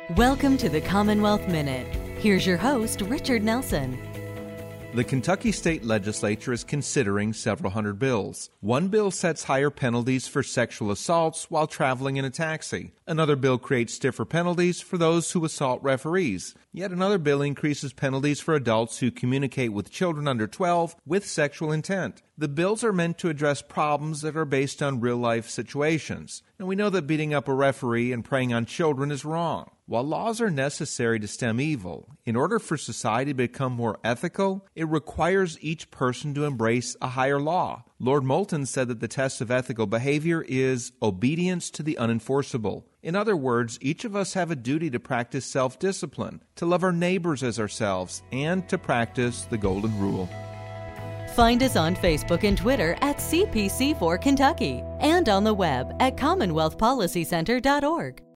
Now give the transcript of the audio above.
Welcome to the Commonwealth Minute. Here's your host, Richard Nelson. The Kentucky State Legislature is considering several hundred bills. One bill sets higher penalties for sexual assaults while traveling in a taxi. Another bill creates stiffer penalties for those who assault referees. Yet another bill increases penalties for adults who communicate with children under 12 with sexual intent. The bills are meant to address problems that are based on real-life situations. And we know that beating up a referee and preying on children is wrong. While laws are necessary to stem evil, in order for society to become more ethical, it requires each person to embrace a higher law. Lord Moulton said that the test of ethical behavior is obedience to the unenforceable. In other words, each of us have a duty to practice self-discipline, to love our neighbors as ourselves, and to practice the Golden Rule. Find us on Facebook and Twitter at CPC4 Kentucky and on the web at CommonwealthPolicyCenter.org.